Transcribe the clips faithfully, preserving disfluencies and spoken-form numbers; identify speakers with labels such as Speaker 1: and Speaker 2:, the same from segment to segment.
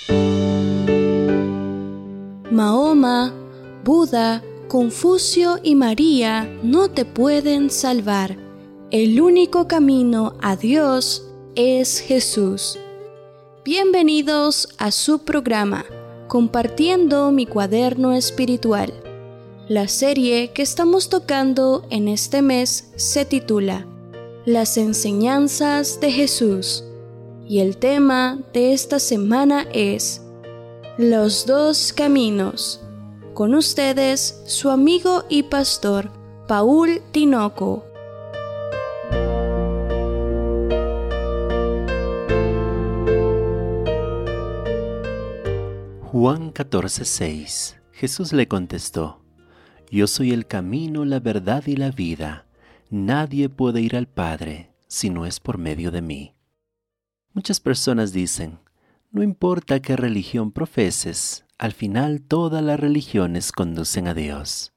Speaker 1: Mahoma, Buda, Confucio y María no te pueden salvar. El único camino a Dios es Jesús. Bienvenidos a su programa, Compartiendo mi cuaderno espiritual. La serie que estamos tocando en este mes se titula Las enseñanzas de Jesús. Y el tema de esta semana es Los dos caminos. Con ustedes, su amigo y pastor, Paul Tinoco.
Speaker 2: Juan catorce seis. Jesús le contestó: Yo soy el camino, la verdad y la vida. Nadie puede ir al Padre si no es por medio de mí. Muchas personas dicen: no importa qué religión profeses, al final todas las religiones conducen a Dios.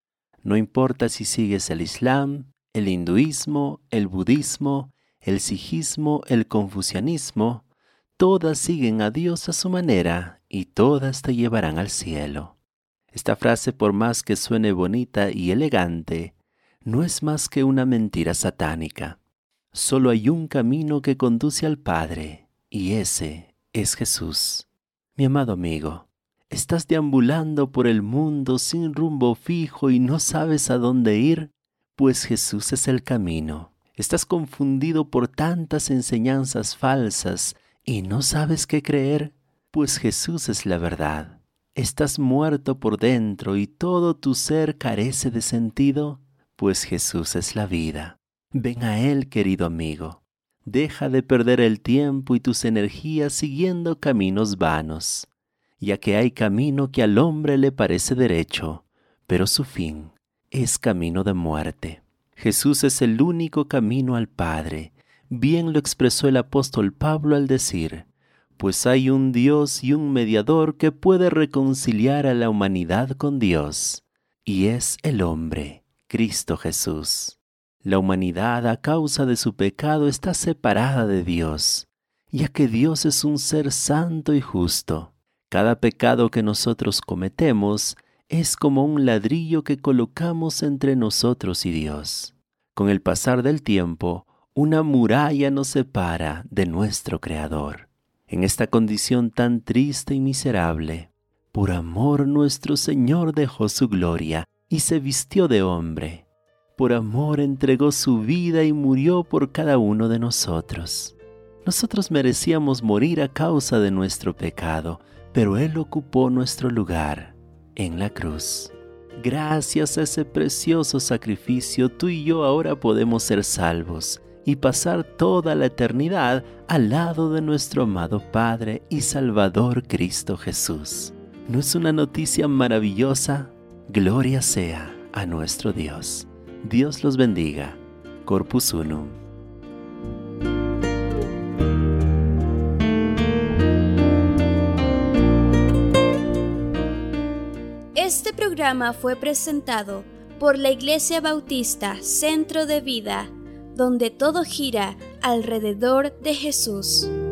Speaker 2: No importa si sigues el Islam, el hinduismo, el budismo, el sijismo, el confucianismo, todas siguen a Dios a su manera y todas te llevarán al cielo. Esta frase, por más que suene bonita y elegante, no es más que una mentira satánica. Solo hay un camino que conduce al Padre, y ese es Jesús. Mi amado amigo, ¿estás deambulando por el mundo sin rumbo fijo y no sabes a dónde ir? Pues Jesús es el camino. ¿Estás confundido por tantas enseñanzas falsas y no sabes qué creer? Pues Jesús es la verdad. ¿Estás muerto por dentro y todo tu ser carece de sentido? Pues Jesús es la vida. Ven a Él, querido amigo. Deja de perder el tiempo y tus energías siguiendo caminos vanos, ya que hay camino que al hombre le parece derecho, pero su fin es camino de muerte. Jesús es el único camino al Padre. Bien lo expresó el apóstol Pablo al decir: pues hay un Dios y un mediador que puede reconciliar a la humanidad con Dios, y es el hombre, Cristo Jesús. La humanidad, a causa de su pecado, está separada de Dios, ya que Dios es un ser santo y justo. Cada pecado que nosotros cometemos es como un ladrillo que colocamos entre nosotros y Dios. Con el pasar del tiempo, una muralla nos separa de nuestro Creador. En esta condición tan triste y miserable, por amor nuestro Señor dejó su gloria y se vistió de hombre. Por amor entregó su vida y murió por cada uno de nosotros. Nosotros merecíamos morir a causa de nuestro pecado, pero Él ocupó nuestro lugar en la cruz. Gracias a ese precioso sacrificio, tú y yo ahora podemos ser salvos y pasar toda la eternidad al lado de nuestro amado Padre y Salvador Cristo Jesús. ¿No es una noticia maravillosa? Gloria sea a nuestro Dios. Dios los bendiga. Corpus Unum.
Speaker 1: Este programa fue presentado por la Iglesia Bautista Centro de Vida, donde todo gira alrededor de Jesús.